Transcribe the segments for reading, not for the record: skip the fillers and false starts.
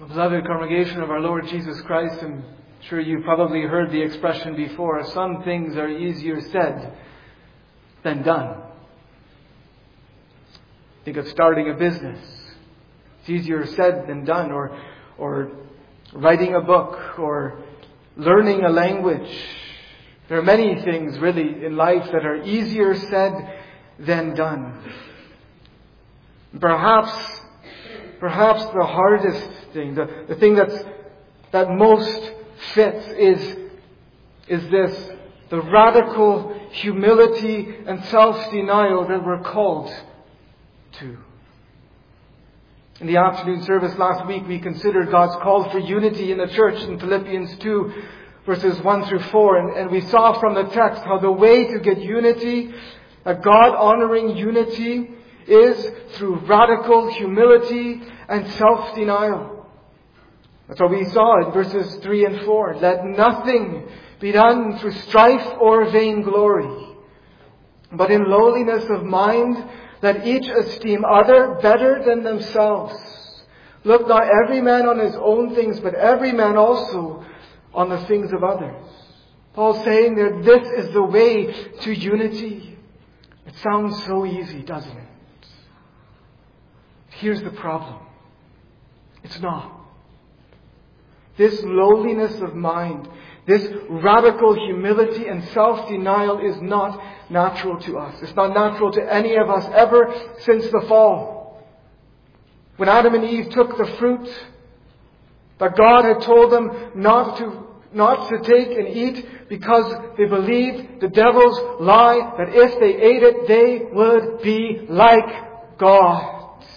Beloved congregation of our Lord Jesus Christ, I'm sure you've probably heard the expression before, some things are easier said than done. Think of starting a business. It's easier said than done, or writing a book, or learning a language. There are many things really in life that are easier said than done. Perhaps the hardest thing, the thing that most fits is this, the radical humility and self-denial that we're called to. In the afternoon service last week, we considered God's call for unity in the church in Philippians 2, verses 1 through 4. And we saw from the text how the way to get unity, a God-honoring unity, is through radical humility and self-denial. That's what we saw in verses 3 and 4. Let nothing be done through strife or vainglory, but in lowliness of mind, let each esteem other better than themselves. Look not every man on his own things, but every man also on the things of others. Paul's saying that this is the way to unity. It sounds so easy, doesn't it? Here's the problem. It's not. This lowliness of mind, this radical humility and self-denial is not natural to us. It's not natural to any of us ever since the fall. When Adam and Eve took the fruit that God had told them not to take and eat because they believed the devil's lie that if they ate it, they would be like God.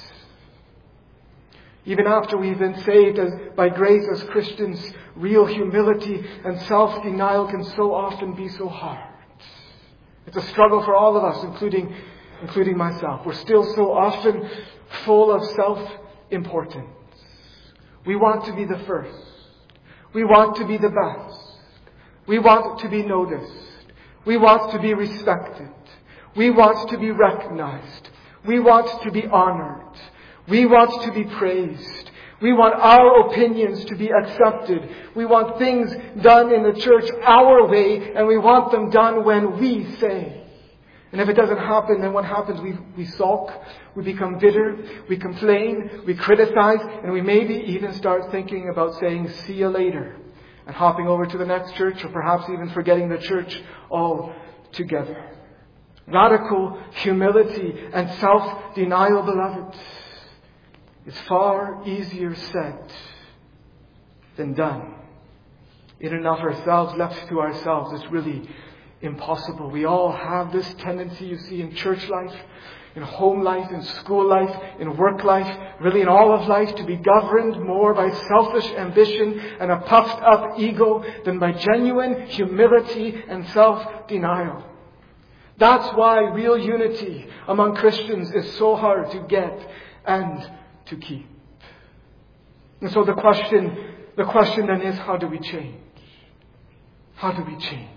Even after we've been saved by grace as Christians, real humility and self-denial can so often be so hard. It's a struggle for all of us, including myself. We're still so often full of self-importance. We want to be the first. We want to be the best. We want to be noticed. We want to be respected. We want to be recognized. We want to be honored. We want to be praised. We want our opinions to be accepted. We want things done in the church our way, and we want them done when we say. And if it doesn't happen, then what happens? We sulk, we become bitter, we complain, we criticize, and we maybe even start thinking about saying, see you later, and hopping over to the next church, or perhaps even forgetting the church altogether. Radical humility and self-denial, beloved, is far easier said than done. In and of ourselves, left to ourselves, it's really impossible. We all have this tendency, you see, in church life, in home life, in school life, in work life, really in all of life, to be governed more by selfish ambition and a puffed up ego than by genuine humility and self-denial. That's why real unity among Christians is so hard to get and to keep. And so the question then is, how do we change? How do we change?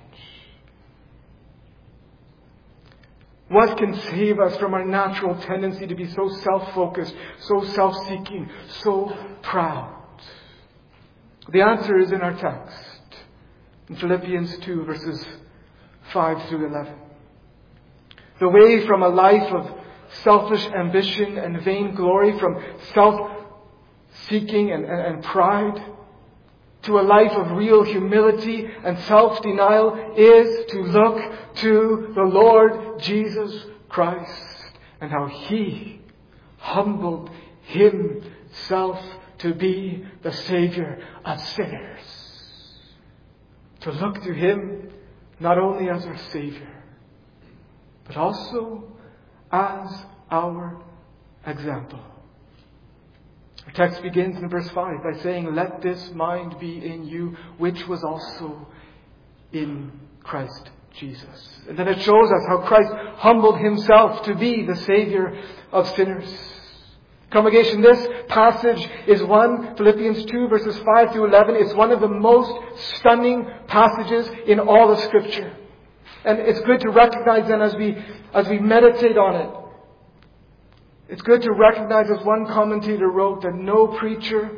What can save us from our natural tendency to be so self-focused, so self-seeking, so proud? The answer is in our text, in Philippians 2, verses 5 through 11. The way from a life of selfish ambition and vainglory, from self-seeking and pride, to a life of real humility and self-denial is to look to the Lord Jesus Christ and how He humbled Himself to be the Savior of sinners. To look to Him not only as our Savior, but also as our example. Our text begins in verse 5 by saying, let this mind be in you, which was also in Christ Jesus. And then it shows us how Christ humbled Himself to be the Savior of sinners. Congregation, this passage is Philippians 2 verses 5 through 11, it's one of the most stunning passages in all of Scripture. And it's good to recognize then as we meditate on it, it's good to recognize, as one commentator wrote, that no preacher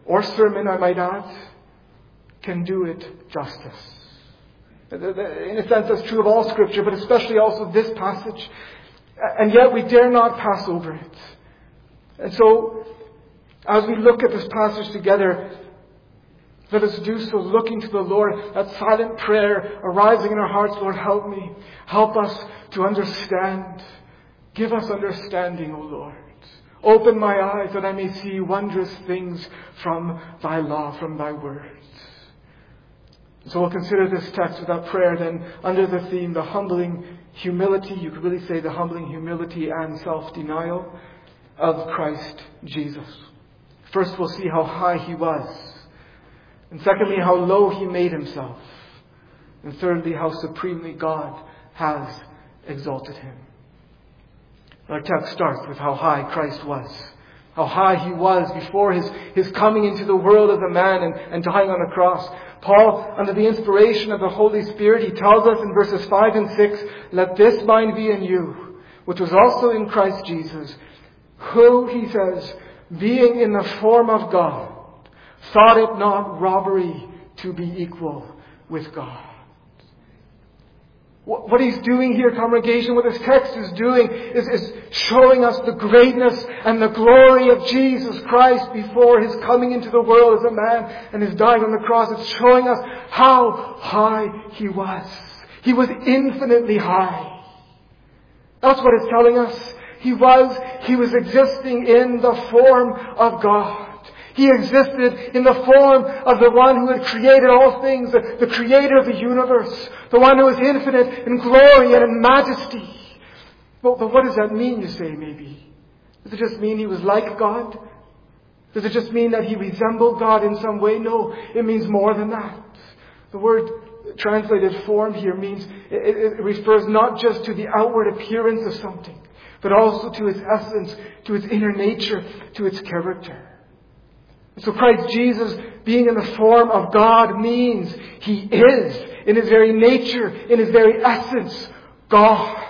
or sermon, I might add, can do it justice. In a sense, that's true of all Scripture, but especially also this passage. And yet we dare not pass over it. And so, as we look at this passage together, let us do so looking to the Lord, that silent prayer arising in our hearts, Lord, help me. Help us to understand. Give us understanding, O Lord. Open my eyes that I may see wondrous things from Thy law, from Thy words. So we'll consider this text with that prayer then under the theme, the humbling humility, you could really say the humbling humility and self-denial of Christ Jesus. First we'll see how high He was. And secondly, how low He made Himself. And thirdly, how supremely God has exalted Him. Our text starts with how high Christ was. How high He was before His coming into the world as a man and dying on a cross. Paul, under the inspiration of the Holy Spirit, he tells us in verses 5 and 6, let this mind be in you, which was also in Christ Jesus, who, he says, being in the form of God, thought it not robbery to be equal with God. What he's doing here, congregation, what this text is doing is showing us the greatness and the glory of Jesus Christ before His coming into the world as a man and His dying on the cross. It's showing us how high He was. He was infinitely high. That's what it's telling us. He was existing in the form of God. He existed in the form of the one who had created all things, the creator of the universe, the one who is infinite in glory and in majesty. But what does that mean, you say, maybe? Does it just mean He was like God? Does it just mean that He resembled God in some way? No, it means more than that. The word translated form here means, it refers not just to the outward appearance of something, but also to its essence, to its inner nature, to its character. So Christ Jesus being in the form of God means He is, in His very nature, in His very essence, God.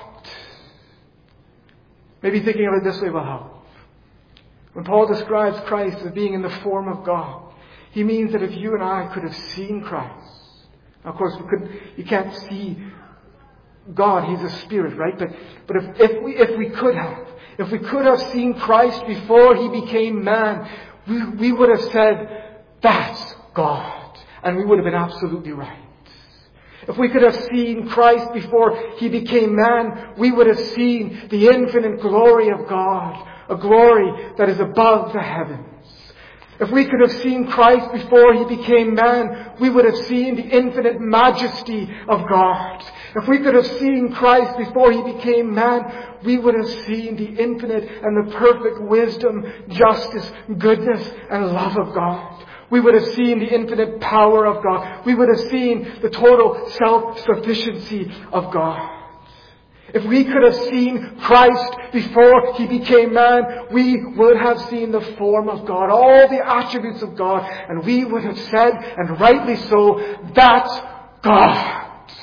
Maybe thinking of it this way, well, how? When Paul describes Christ as being in the form of God, he means that if you and I could have seen Christ, now of course you can't see God, He's a spirit, right? But if we could have seen Christ before He became man, we would have said, that's God. And we would have been absolutely right. If we could have seen Christ before He became man, we would have seen the infinite glory of God, a glory that is above the heavens. If we could have seen Christ before He became man, we would have seen the infinite majesty of God. If we could have seen Christ before He became man, we would have seen the infinite and the perfect wisdom, justice, goodness, and love of God. We would have seen the infinite power of God. We would have seen the total self-sufficiency of God. If we could have seen Christ before He became man, we would have seen the form of God, all the attributes of God, and we would have said, and rightly so, that's God.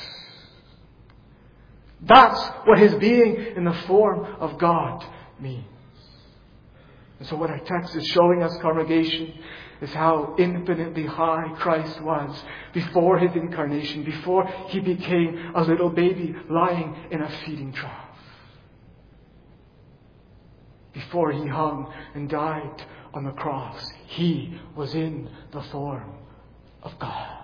That's what His being in the form of God means. And so what our text is showing us, congregation, is how infinitely high Christ was before His incarnation, before He became a little baby lying in a feeding trough. Before He hung and died on the cross, He was in the form of God.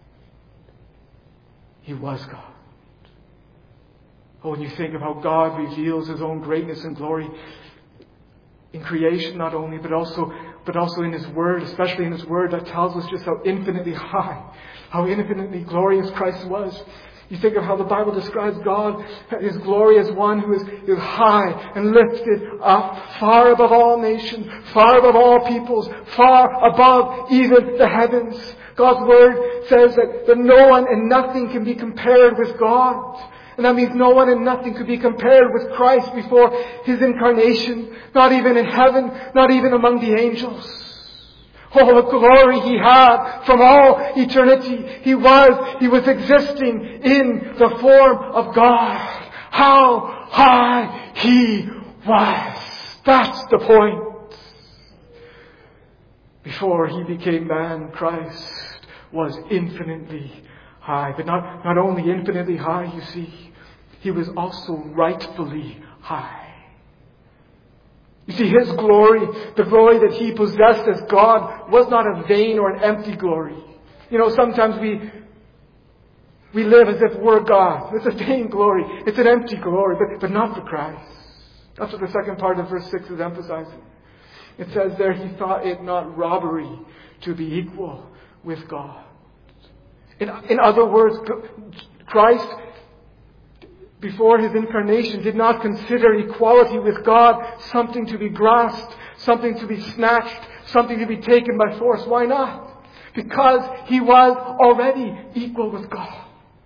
He was God. Oh, when you think of how God reveals His own greatness and glory in creation not only, but also in His Word, especially in His Word that tells us just how infinitely high, how infinitely glorious Christ was. You think of how the Bible describes God, His glory as one who is high and lifted up, far above all nations, far above all peoples, far above even the heavens. God's Word says that no one and nothing can be compared with God. And that means no one and nothing could be compared with Christ before His incarnation. Not even in heaven, not even among the angels. Oh, the glory He had from all eternity. He was existing in the form of God. How high He was. That's the point. Before he became man, Christ was infinitely high. But not only infinitely high, you see, he was also rightfully high. You see, his glory, the glory that he possessed as God, was not a vain or an empty glory. You know, sometimes we live as if we're God. It's a vain glory. It's an empty glory, but not for Christ. That's what the second part of verse 6 is emphasizing. It says there, he thought it not robbery to be equal with God. In other words, Christ, before his incarnation, did not consider equality with God something to be grasped, something to be snatched, something to be taken by force. Why not? Because he was already equal with God.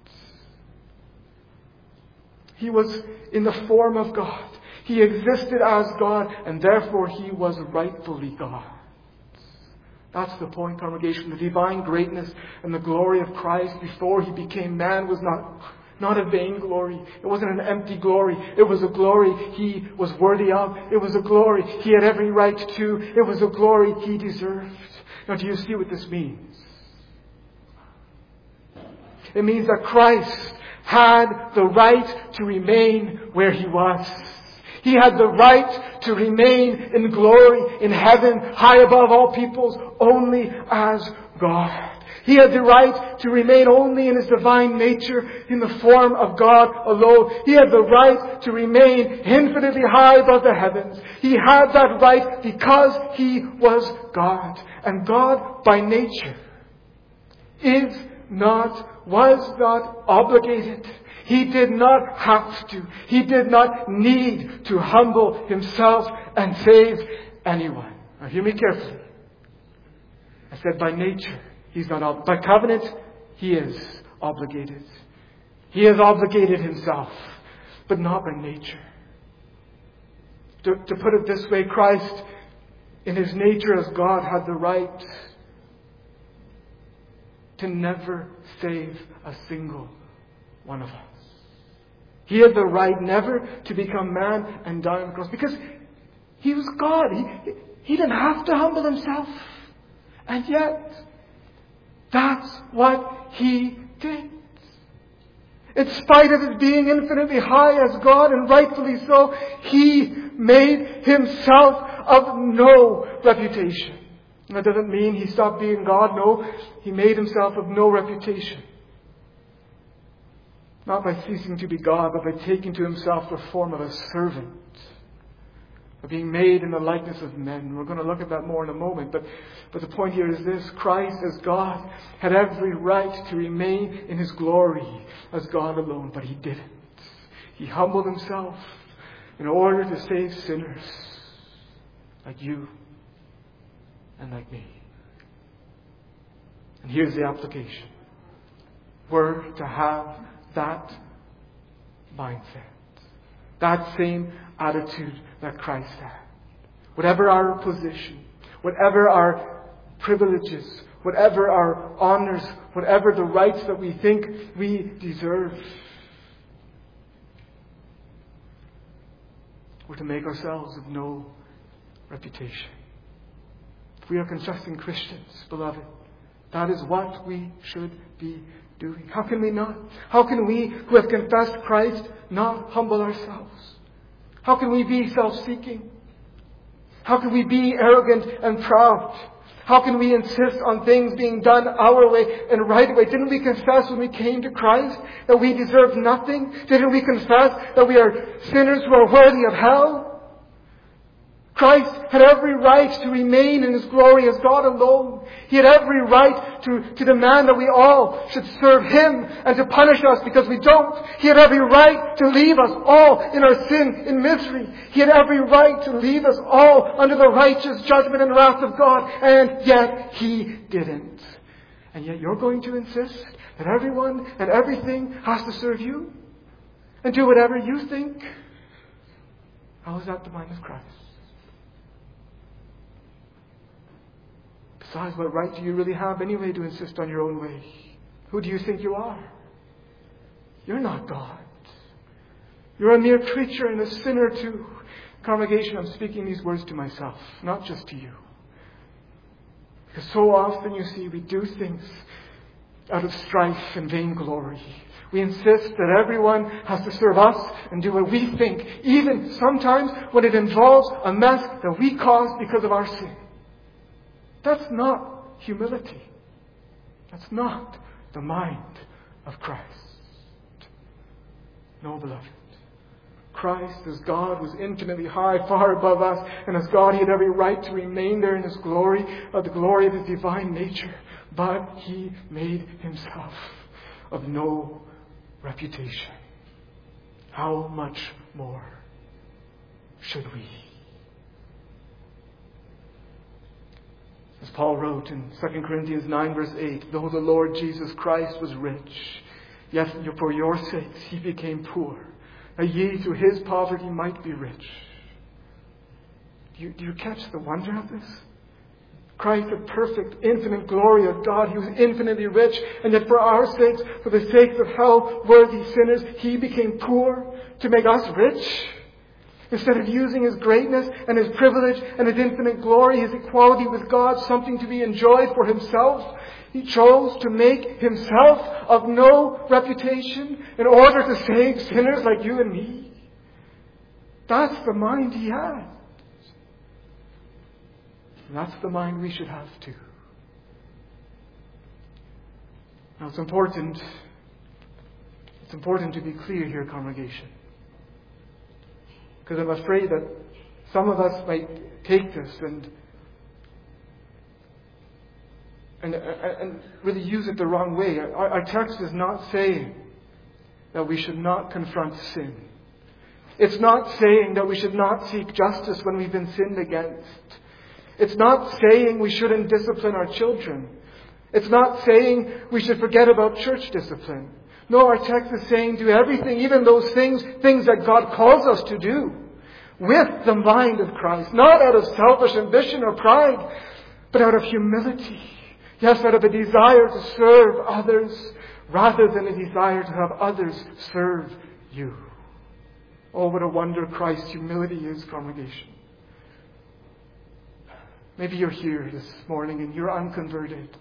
He was in the form of God. He existed as God, and therefore he was rightfully God. That's the point, congregation. The divine greatness and the glory of Christ before he became man was not a vain glory. It wasn't an empty glory. It was a glory he was worthy of. It was a glory he had every right to. It was a glory he deserved. Now, do you see what this means? It means that Christ had the right to remain where he was. He had the right to remain in glory in heaven, high above all peoples, only as God. He had the right to remain only in his divine nature, in the form of God alone. He had the right to remain infinitely high above the heavens. He had that right because he was God. And God, by nature, was not obligated. He did not have to. He did not need to humble himself and save anyone. Now hear me carefully. I said by nature, he's not obligated. By covenant, he is obligated. He has obligated himself, but not by nature. To put it this way, Christ, in his nature as God, had the right to never save a single one of us. He had the right never to become man and die on the cross because he was God. He didn't have to humble himself. And yet, that's what he did. In spite of his being infinitely high as God, and rightfully so, he made himself of no reputation. And that doesn't mean he stopped being God. No, he made himself of no reputation. Not by ceasing to be God, but by taking to himself the form of a servant. Of being made in the likeness of men. We're going to look at that more in a moment. But the point here is this. Christ as God had every right to remain in his glory as God alone. But he didn't. He humbled himself in order to save sinners like you and like me. And here's the application. We're to have that mindset. That same attitude that Christ had. Whatever our position, whatever our privileges, whatever our honors, whatever the rights that we think we deserve, we're to make ourselves of no reputation. If we are confessing Christians, beloved, that is what we should be doing. How can we not? How can we who have confessed Christ not humble ourselves? How can we be self-seeking? How can we be arrogant and proud? How can we insist on things being done our way and right way? Didn't we confess when we came to Christ that we deserve nothing? Didn't we confess that we are sinners who are worthy of hell? Christ had every right to remain in his glory as God alone. He had every right to demand that we all should serve him and to punish us because we don't. He had every right to leave us all in our sin, in misery. He had every right to leave us all under the righteous judgment and wrath of God. And yet he didn't. And yet you're going to insist that everyone and everything has to serve you and do whatever you think? How is that the mind of Christ? Besides, what right do you really have anyway to insist on your own way? Who do you think you are? You're not God. You're a mere creature and a sinner too. Congregation, I'm speaking these words to myself, not just to you. Because so often, you see, we do things out of strife and vainglory. We insist that everyone has to serve us and do what we think, even sometimes when it involves a mess that we caused because of our sin. That's not humility. That's not the mind of Christ. No, beloved. Christ, as God, was infinitely high, far above us, and as God, He had every right to remain there in His glory, the glory of His divine nature. But He made Himself of no reputation. How much more should we? As Paul wrote in 2 Corinthians 9 verse 8, though the Lord Jesus Christ was rich, yet for your sakes He became poor, that ye through His poverty might be rich. Do you catch the wonder of this? Christ, the perfect, infinite glory of God, He was infinitely rich, and yet for our sakes, for the sakes of hell-worthy sinners, He became poor to make us rich. Instead of using His greatness and His privilege and His infinite glory, His equality with God, something to be enjoyed for Himself, He chose to make Himself of no reputation in order to save sinners like you and me. That's the mind He had. And that's the mind we should have too. Now it's important to be clear here, congregation. Because I'm afraid that some of us might take this and really use it the wrong way. Our text is not saying that we should not confront sin. It's not saying that we should not seek justice when we've been sinned against. It's not saying we shouldn't discipline our children. It's not saying we should forget about church discipline. No, our text is saying do everything, even those things that God calls us to do, with the mind of Christ. Not out of selfish ambition or pride, but out of humility. Yes, out of a desire to serve others, rather than a desire to have others serve you. Oh, what a wonder Christ's humility is, congregation. Maybe you're here this morning and you're unconverted.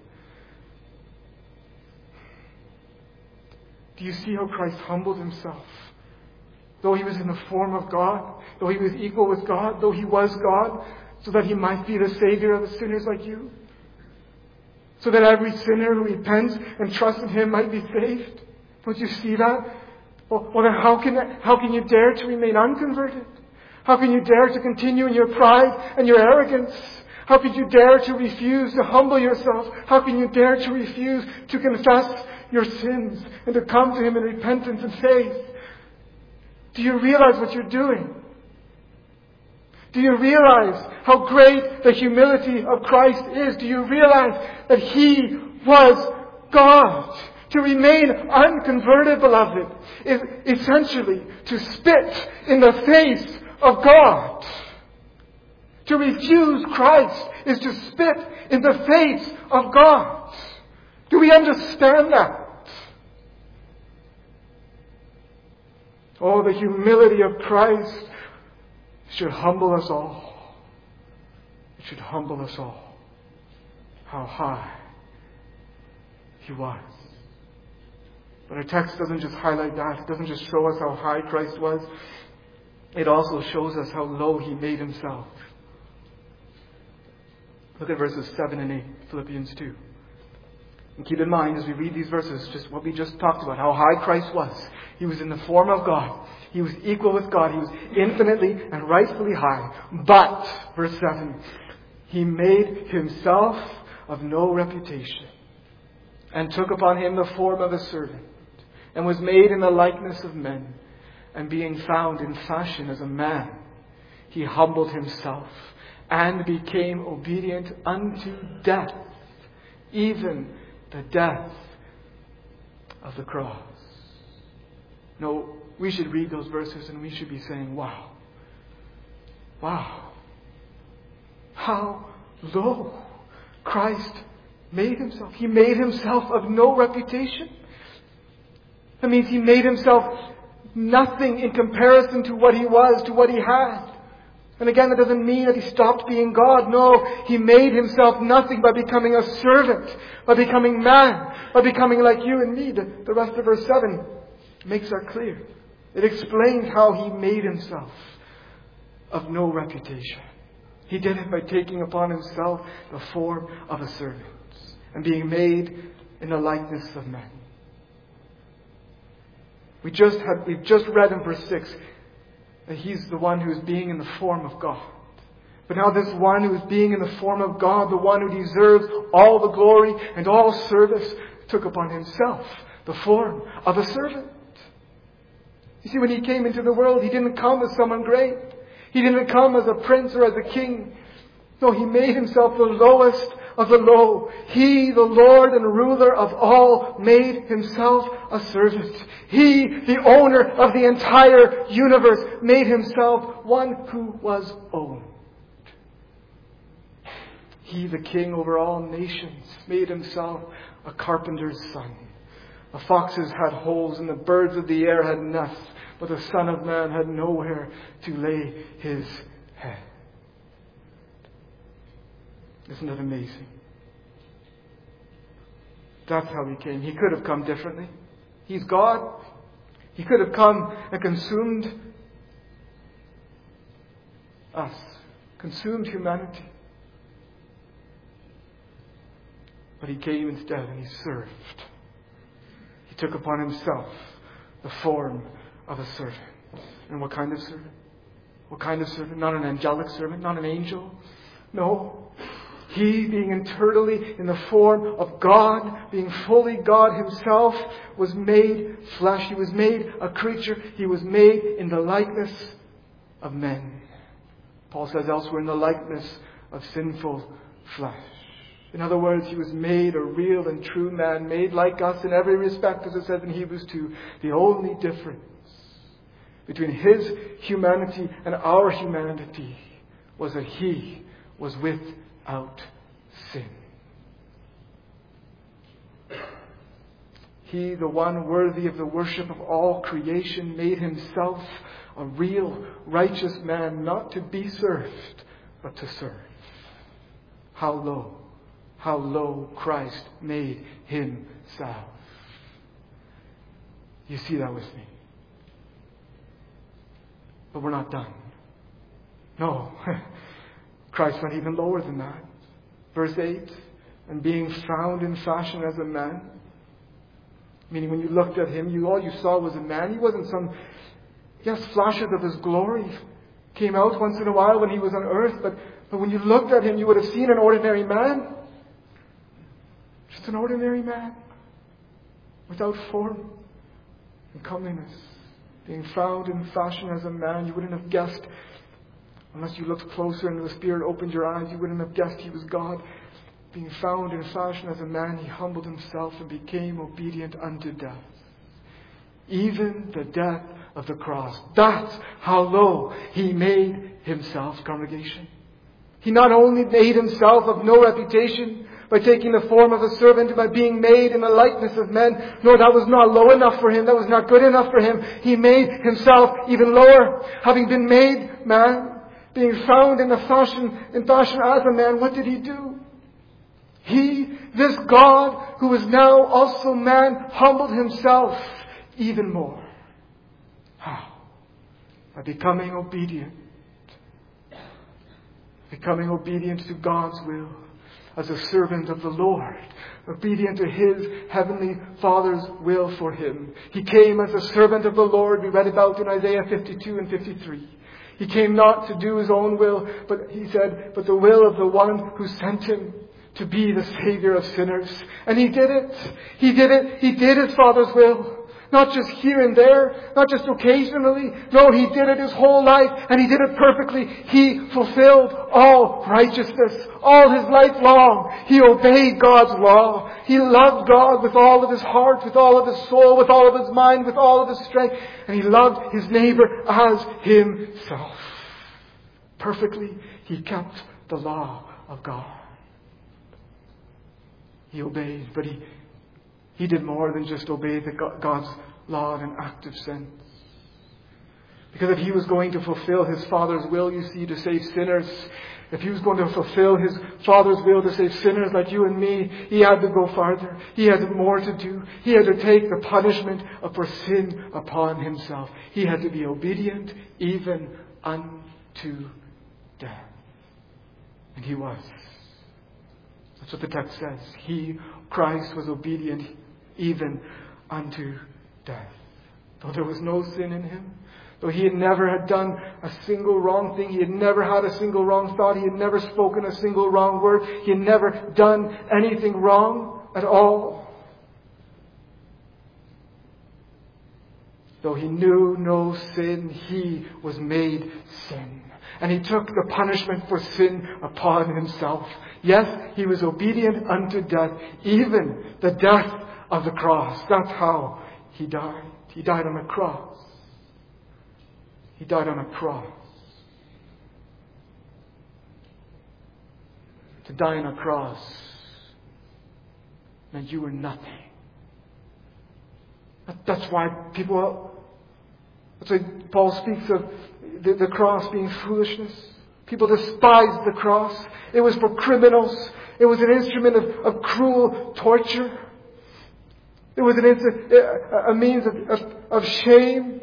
Do you see how Christ humbled Himself? Though He was in the form of God, though He was equal with God, though He was God, so that He might be the Savior of the sinners like you. So that every sinner who repents and trusts in Him might be saved. Don't you see that? Well, then how can you dare to remain unconverted? How can you dare to continue in your pride and your arrogance? How could you dare to refuse to humble yourself? How can you dare to refuse to confess your sins and to come to Him in repentance and faith? Do you realize what you're doing? Do you realize how great the humility of Christ is? Do you realize that He was God? To remain unconverted, beloved, is essentially to spit in the face of God. To refuse Christ is to spit in the face of God. Do we understand that? Oh, the humility of Christ should humble us all. It should humble us all. How high He was. But our text doesn't just highlight that. It doesn't just show us how high Christ was. It also shows us how low He made Himself. Look at verses 7 and 8, Philippians 2. And keep in mind as we read these verses, just what we just talked about, how high Christ was. He was in the form of God. He was equal with God. He was infinitely and rightfully high. But, verse 7, He made Himself of no reputation, and took upon Him the form of a servant, and was made in the likeness of men. And being found in fashion as a man, He humbled Himself, and became obedient unto death, even the death of the cross. No, we should read those verses and we should be saying, wow. Wow. How low Christ made Himself. He made Himself of no reputation. That means He made Himself nothing in comparison to what He was, to what He had. And again, that doesn't mean that He stopped being God. No, He made Himself nothing by becoming a servant, by becoming man, by becoming like you and me. The rest of verse 7 makes that clear. It explains how He made Himself of no reputation. He did it by taking upon Himself the form of a servant and being made in the likeness of men. We've just read in verse 6 that He's the one who is being in the form of God. But now this one who is being in the form of God, the one who deserves all the glory and all service, took upon Himself the form of a servant. You see, when He came into the world, He didn't come as someone great. He didn't come as a prince or as a king. No, He made Himself the lowest of the low. He, the Lord and ruler of all, made Himself a servant. He, the owner of the entire universe, made Himself one who was owned. He, the king over all nations, made Himself a carpenter's son. The foxes had holes and the birds of the air had nests, but the Son of Man had nowhere to lay His head. Isn't that amazing? That's how He came. He could have come differently. He's God. He could have come and consumed us, consumed humanity. But He came instead and He served. He took upon Himself the form of a servant. And what kind of servant? What kind of servant? Not an angelic servant, not an angel. No. He, being internally in the form of God, being fully God Himself, was made flesh. He was made a creature. He was made in the likeness of men. Paul says elsewhere, in the likeness of sinful flesh. In other words, He was made a real and true man, made like us in every respect, as it says in Hebrews 2. The only difference between His humanity and our humanity was that He was without sin. He, the one worthy of the worship of all creation, made Himself a real righteous man, not to be served, but to serve. How low Christ made Himself. You see that with me. But we're not done. No. Christ went even lower than that. Verse 8, and being found in fashion as a man. Meaning when you looked at Him, all you saw was a man. He wasn't some, yes, flashes of His glory came out once in a while when He was on earth. But when you looked at Him, you would have seen an ordinary man. Just an ordinary man. Without form and comeliness. Being found in fashion as a man, you wouldn't have guessed, unless you looked closer and the Spirit opened your eyes, you wouldn't have guessed He was God. Being found in fashion as a man, He humbled Himself and became obedient unto death. Even the death of the cross. That's how low He made Himself, congregation. He not only made Himself of no reputation by taking the form of a servant, by being made in the likeness of men. No, that was not low enough for Him. That was not good enough for Him. He made Himself even lower. Having been made man, being found in fashion as a man, what did He do? He, this God, who is now also man, humbled Himself even more. How? By becoming obedient. Becoming obedient to God's will. As a servant of the Lord, obedient to His heavenly Father's will for Him. He came as a servant of the Lord, we read about in Isaiah 52 and 53. He came not to do His own will, but He said, but the will of the one who sent Him to be the Savior of sinners. And He did it. He did it. He did His Father's will. Not just here and there, not just occasionally. No, He did it His whole life, and He did it perfectly. He fulfilled all righteousness, all His life long. He obeyed God's law. He loved God with all of His heart, with all of His soul, with all of His mind, with all of His strength. And He loved His neighbor as Himself. Perfectly, He kept the law of God. He obeyed, but He did more than just obey God's law in an active sense. Because if he was going to fulfill his Father's will, you see, to save sinners, if he was going to fulfill his Father's will to save sinners like you and me, he had to go farther. He had more to do. He had to take the punishment for sin upon himself. He had to be obedient even unto death. And he was. That's what the text says. He, Christ, was obedient even unto death. Though there was no sin in him, though he had never had done a single wrong thing, he had never had a single wrong thought, he had never spoken a single wrong word, he had never done anything wrong at all. Though he knew no sin, he was made sin. And he took the punishment for sin upon himself. Yes, he was obedient unto death, even the death of the cross. That's how he died. He died on a cross. He died on a cross. To die on a cross meant you were nothing. That's why Paul speaks of the cross being foolishness. People despised the cross. It was for criminals. It was an instrument of cruel torture. It was a means of shame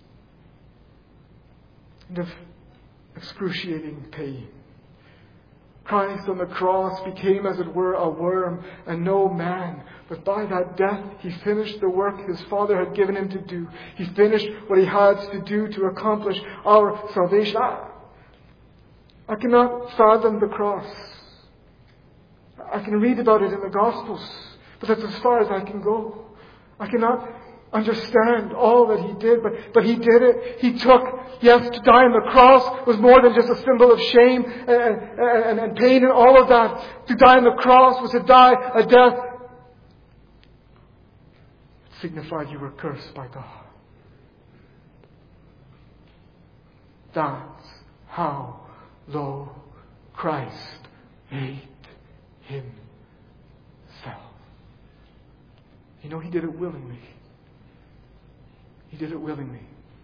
and of excruciating pain. Christ on the cross became, as it were, a worm and no man. But by that death, he finished the work his Father had given him to do. He finished what he had to do to accomplish our salvation. I cannot fathom the cross. I can read about it in the Gospels, but that's as far as I can go. I cannot understand all that he did, but he did it. He took, yes, to die on the cross was more than just a symbol of shame and pain and all of that. To die on the cross was to die a death that signified you were cursed by God. That's how low Christ made himself. You know, he did it willingly. He did it willingly.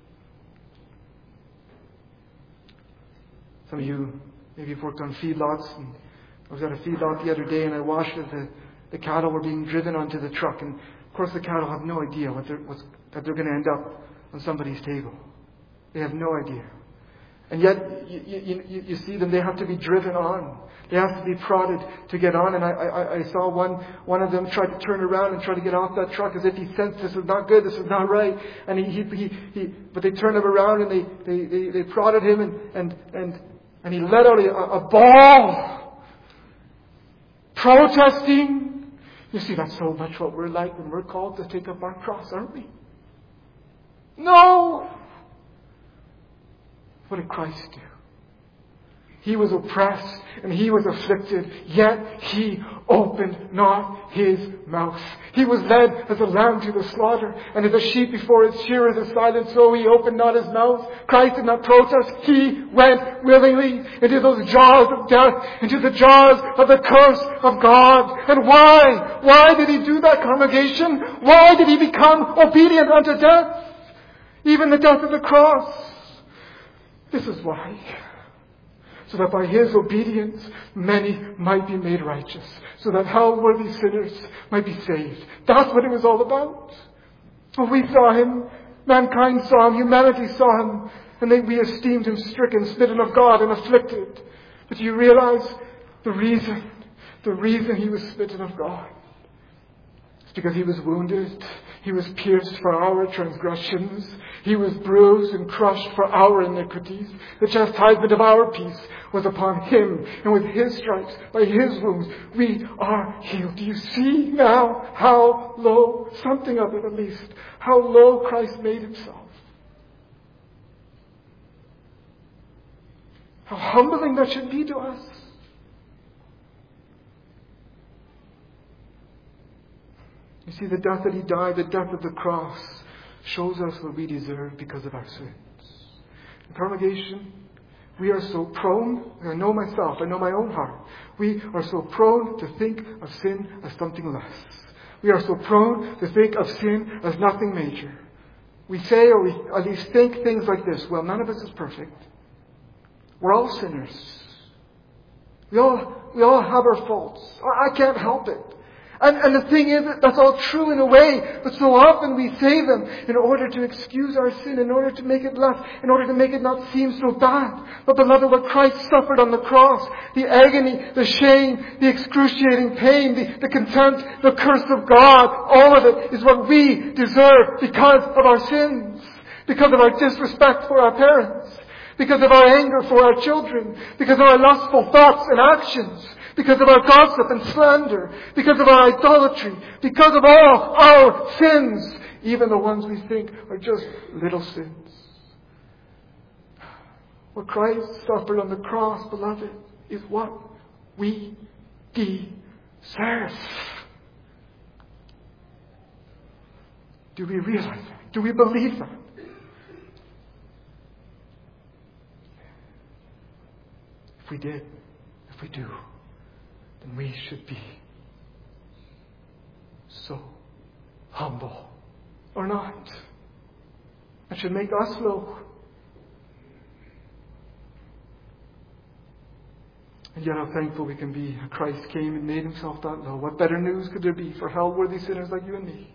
Some of you maybe have worked on feedlots. And I was at a feedlot the other day and I watched as the cattle were being driven onto the truck. And of course the cattle have no idea that they're going to end up on somebody's table. They have no idea. And yet, you see them, they have to be driven on. They have to be prodded to get on. And I saw one of them try to turn around and try to get off that truck as if he sensed this was not good, this was not right. And but they turned him around and they prodded him and he let out a bawl, protesting. You see, that's so much what we're like when we're called to take up our cross, aren't we? No! What did Christ do? He was oppressed and he was afflicted, yet he opened not his mouth. He was led as a lamb to the slaughter, and as a sheep before its shearers is silent, so he opened not his mouth. Christ did not protest. He went willingly into those jaws of death, into the jaws of the curse of God. And why? Why did he do that, congregation? Why did he become obedient unto death? Even the death of the cross. This is why. So that by his obedience, many might be made righteous. So that hell-worthy sinners might be saved. That's what it was all about. Well, we saw him. Mankind saw him. Humanity saw him. And we esteemed him stricken, smitten of God, and afflicted. But do you realize the reason he was smitten of God? It's because he was wounded. He was pierced for our transgressions. He was bruised and crushed for our iniquities. The chastisement of our peace was upon him. And with his stripes, by his wounds, we are healed. Do you see now how low, something of it at least, how low Christ made himself? How humbling that should be to us. You see, the death that he died, the death of the cross, shows us what we deserve because of our sins. In congregation, we are so prone, I know myself, I know my own heart, we are so prone to think of sin as something less. We are so prone to think of sin as nothing major. we say, or we at least think things like this: well, none of us is perfect. We're all sinners. We all have our faults. I can't help it. And the thing is, that's all true in a way, but so often we say them in order to excuse our sin, in order to make it less, in order to make it not seem so bad. But beloved, what Christ suffered on the cross, the agony, the shame, the excruciating pain, the contempt, the curse of God, all of it is what we deserve because of our sins, because of our disrespect for our parents, because of our anger for our children, because of our lustful thoughts and actions, because of our gossip and slander, because of our idolatry, because of all our sins, even the ones we think are just little sins. What Christ suffered on the cross, beloved, is what we deserve. Do we realize that? Do we believe that? If we did, if we do, then we should be so humble. Or not. That should make us low. And yet how thankful we can be that Christ came and made himself that low. What better news could there be for hell-worthy sinners like you and me?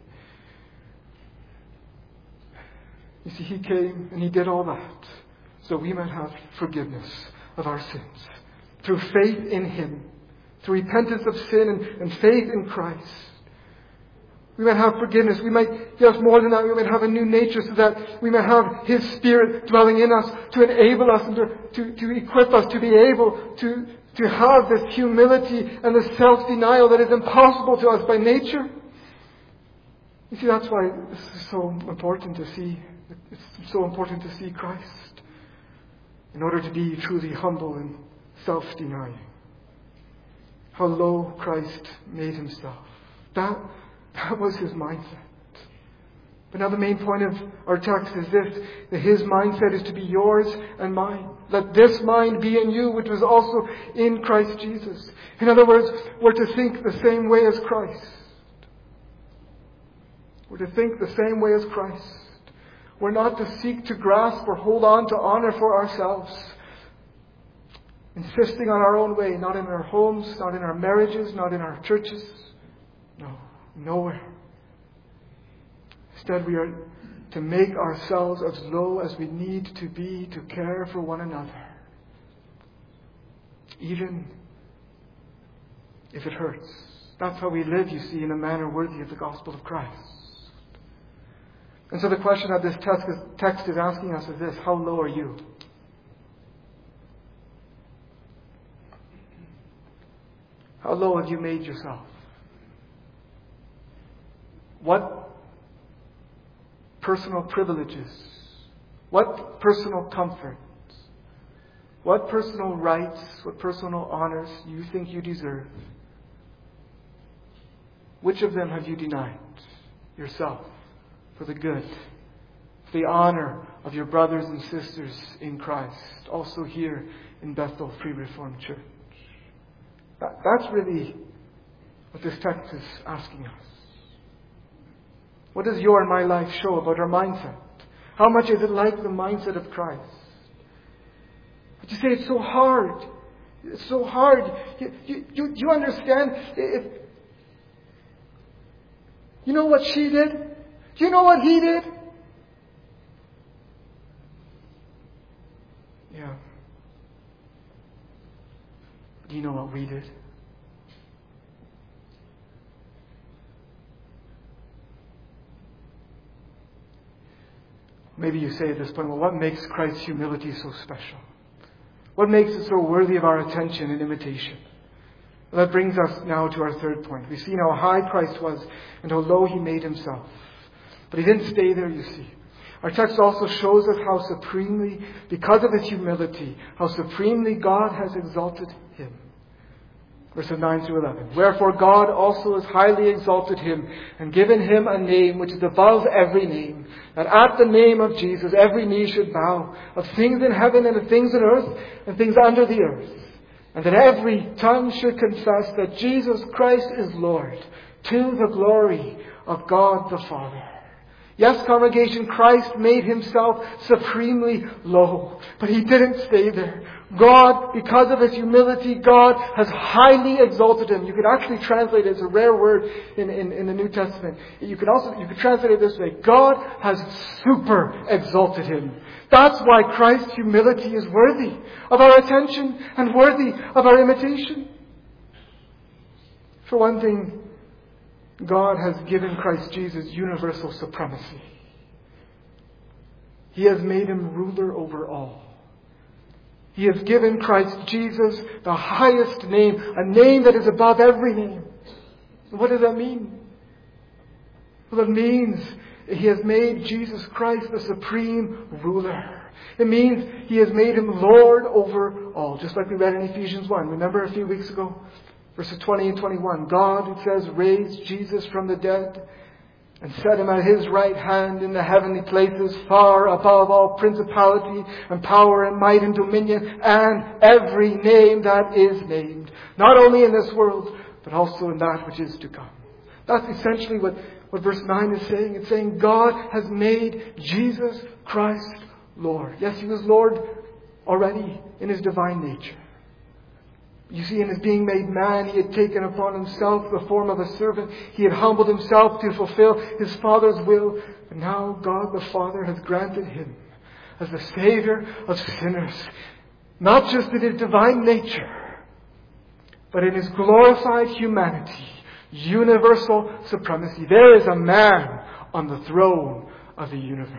You see, he came and he did all that so we might have forgiveness of our sins through faith in him, through repentance of sin and faith in Christ. We might have forgiveness. We might, yes, more than that, we might have a new nature so that we might have his Spirit dwelling in us to enable us and to equip us to be able to have this humility and this self-denial that is impossible to us by nature. You see, that's why this is so important to see. It's so important to see Christ in order to be truly humble and self-denying. How low Christ made himself. That was his mindset. But now the main point of our text is this, that his mindset is to be yours and mine. Let this mind be in you, which was also in Christ Jesus. In other words, we're to think the same way as Christ. We're to think the same way as Christ. We're not to seek to grasp or hold on to honor for ourselves, insisting on our own way, not in our homes, not in our marriages, not in our churches. No, nowhere. Instead, we are to make ourselves as low as we need to be to care for one another, even if it hurts. That's how we live, you see, in a manner worthy of the gospel of Christ. And so the question that this text is asking us is this: how low are you? How low have you made yourself? What personal privileges, what personal comforts, what personal rights, what personal honors you think you deserve? Which of them have you denied yourself for the good, for the honor of your brothers and sisters in Christ, also here in Bethel Free Reformed Church? That's really what this text is asking us. What does your and my life show about our mindset? How much is it like the mindset of Christ? But you say it's so hard. It's so hard. You understand? You know what she did? Do you know what he did? Yeah. Do you know what we did? Maybe you say at this point, well, what makes Christ's humility so special? What makes it so worthy of our attention and imitation? Well, that brings us now to our third point. We've seen how high Christ was and how low he made himself. But he didn't stay there, you see. Our text also shows us how supremely, because of his humility, how supremely God has exalted him. Verses 9 through 11. Wherefore God also has highly exalted him and given him a name which is above every name, that at the name of Jesus every knee should bow, of things in heaven and of things on earth and things under the earth, and that every tongue should confess that Jesus Christ is Lord, to the glory of God the Father. Yes, congregation, Christ made himself supremely low, but he didn't stay there. God, because of his humility, God has highly exalted him. You could actually translate it, it's a rare word in the New Testament. You could translate it this way: God has super exalted him. That's why Christ's humility is worthy of our attention and worthy of our imitation. For one thing, God has given Christ Jesus universal supremacy. He has made him ruler over all. He has given Christ Jesus the highest name, a name that is above every name. What does that mean? Well, it means he has made Jesus Christ the supreme ruler. It means he has made him Lord over all. Just like we read in Ephesians 1. Remember a few weeks ago? Verses 20 and 21. God, it says, raised Jesus from the dead and set him at his right hand in the heavenly places, far above all principality and power and might and dominion and every name that is named. Not only in this world, but also in that which is to come. That's essentially what verse 9 is saying. It's saying God has made Jesus Christ Lord. Yes, he was Lord already in his divine nature. You see, in his being made man, he had taken upon himself the form of a servant. He had humbled himself to fulfill his Father's will. And now God the Father has granted him as the Savior of sinners, not just in his divine nature, but in his glorified humanity, universal supremacy. There is a man on the throne of the universe.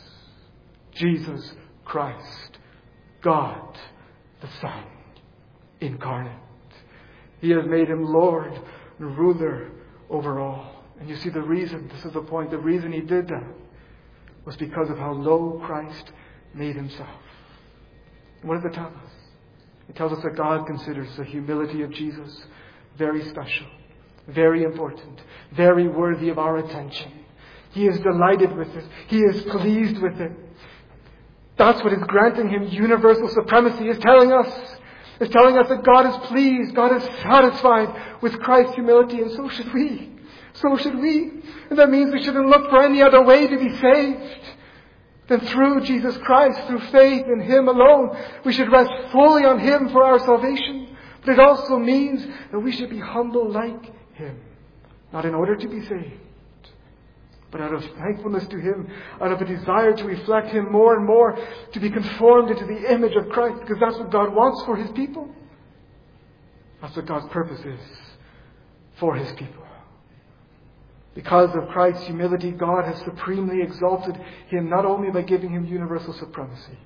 Jesus Christ, God the Son, incarnate. He has made him Lord and ruler over all. And you see the reason, this is the point, the reason he did that was because of how low Christ made himself. And what does it tell us? It tells us that God considers the humility of Jesus very special, very important, very worthy of our attention. He is delighted with it. He is pleased with it. That's what is granting him universal supremacy is telling us. It's telling us that God is pleased, God is satisfied with Christ's humility, and so should we. So should we. And that means we shouldn't look for any other way to be saved than through Jesus Christ, through faith in him alone. We should rest fully on him for our salvation. But it also means that we should be humble like him, not in order to be saved, but out of thankfulness to him, out of a desire to reflect him more and more, to be conformed into the image of Christ, because that's what God wants for his people. That's what God's purpose is for his people. Because of Christ's humility, God has supremely exalted him, not only by giving him universal supremacy,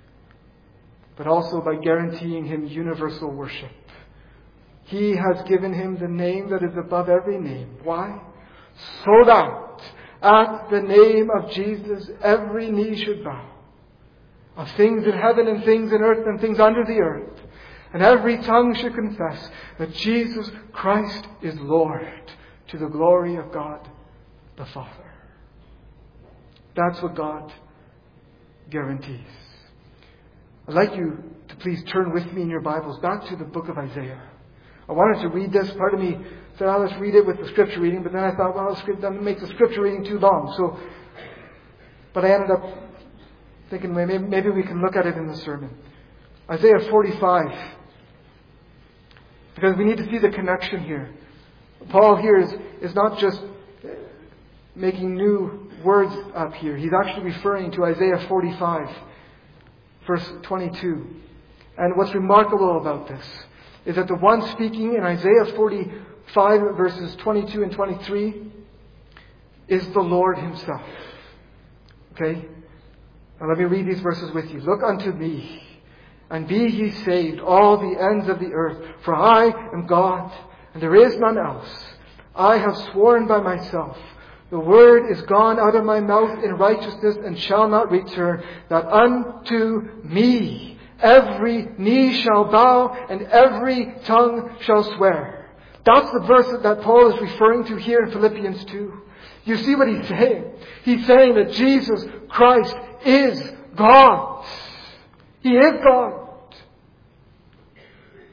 but also by guaranteeing him universal worship. He has given him the name that is above every name. Why? So that at the name of Jesus, every knee should bow, of things in heaven and things in earth and things under the earth. And every tongue should confess that Jesus Christ is Lord, to the glory of God the Father. That's what God guarantees. I'd like you to please turn with me in your Bibles back to the book of Isaiah. I wanted to read this. Part of me said, let's read it with the scripture reading. But then I thought, that makes the scripture reading too long. But I ended up thinking, maybe we can look at it in the sermon. Isaiah 45. Because we need to see the connection here. Paul here is not just making new words up here. He's actually referring to Isaiah 45, verse 22. And what's remarkable about this is that the one speaking in Isaiah 45, verses 22 and 23, is the Lord himself. Okay? Now let me read these verses with you. Look unto me, and be ye saved, all the ends of the earth. For I am God, and there is none else. I have sworn by myself. The word is gone out of my mouth in righteousness, and shall not return, that unto me every knee shall bow, and every tongue shall swear. That's the verse that Paul is referring to here in Philippians 2. You see what he's saying? He's saying that Jesus Christ is God. He is God.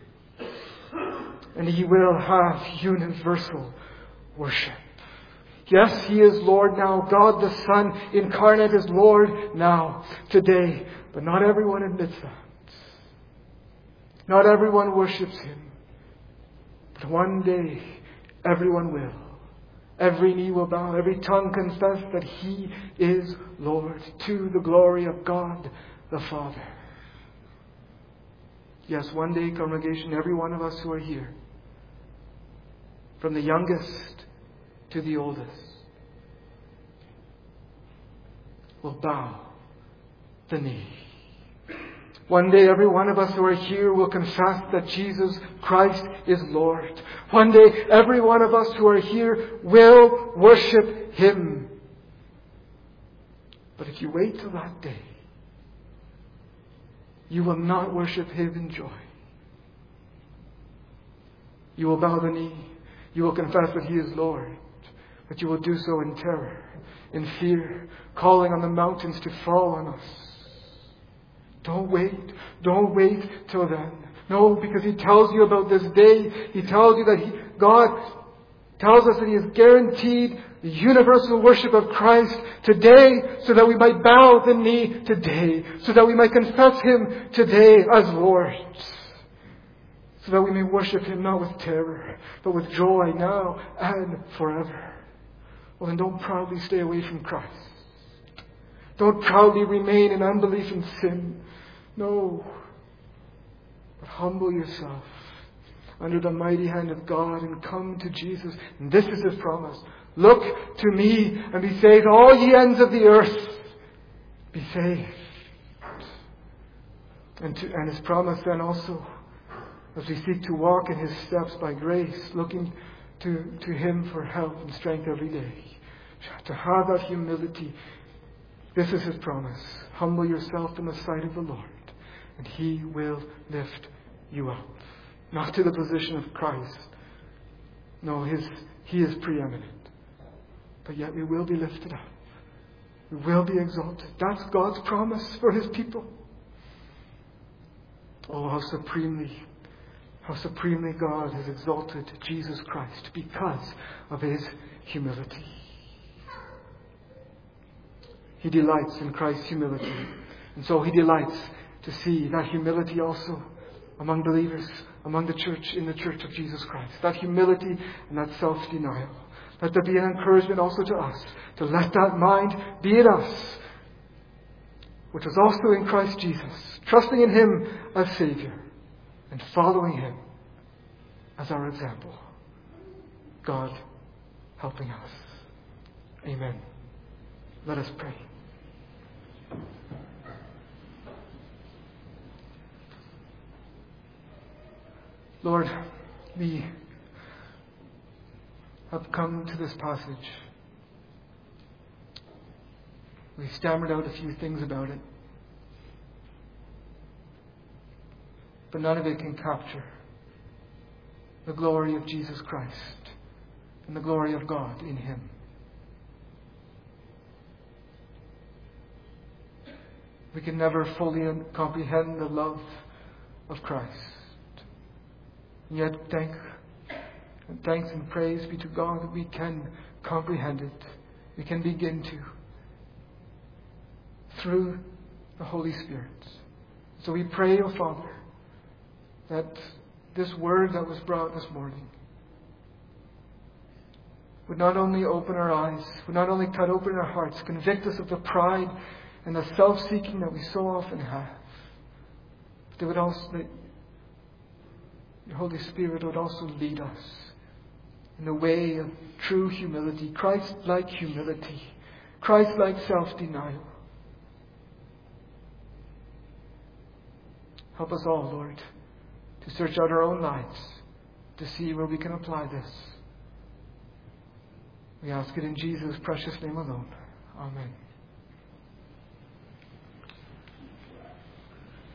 And he will have universal worship. Yes, He is Lord now. God the Son incarnate is Lord now, today. But not everyone admits that. Not everyone worships Him. But one day, everyone will. Every knee will bow, every tongue confess that He is Lord, to the glory of God the Father. Yes, one day, congregation, every one of us who are here, from the youngest to the oldest, will bow the knee. One day every one of us who are here will confess that Jesus Christ is Lord. One day every one of us who are here will worship Him. But if you wait till that day, you will not worship Him in joy. You will bow the knee. You will confess that He is Lord. But you will do so in terror, in fear, calling on the mountains to fall on us. Don't wait. Don't wait till then. No, because He tells you about this day. He tells you that God tells us that He has guaranteed the universal worship of Christ today, so that we might bow the knee today, so that we might confess Him today as Lord, so that we may worship Him not with terror, but with joy now and forever. Well, then don't proudly stay away from Christ. Don't proudly remain in unbelief and sin. No. But humble yourself under the mighty hand of God and come to Jesus. And this is His promise. Look to me and be saved, all ye ends of the earth. Be saved. And His promise then also, as we seek to walk in His steps by grace, looking to Him for help and strength every day, to have that humility. This is His promise. Humble yourself in the sight of the Lord, and He will lift you up. Not to the position of Christ. No, He is preeminent. But yet we will be lifted up. We will be exalted. That's God's promise for His people. Oh, how supremely God has exalted Jesus Christ because of His humility. He delights in Christ's humility. And so He delights to see that humility also among believers, among the church, in the church of Jesus Christ. That humility and that self-denial. Let there be an encouragement also to us to let that mind be in us, which was also in Christ Jesus, trusting in Him as Savior and following Him as our example. God helping us. Amen. Let us pray. Lord, we have come to this passage. We stammered out a few things about it, but none of it can capture the glory of Jesus Christ and the glory of God in Him. We can never fully comprehend the love of Christ. And yet thanks and praise be to God that we can comprehend it. We can begin to through the Holy Spirit. So we pray, O Father, that this word that was brought this morning would not only open our eyes, would not only cut open our hearts, convict us of the pride and the self-seeking that we so often have, but they would also, that the Holy Spirit would also lead us in the way of true humility, Christ-like humility, Christ-like self-denial. Help us all, Lord, to search out our own lives, to see where we can apply this. We ask it in Jesus' precious name alone. Amen.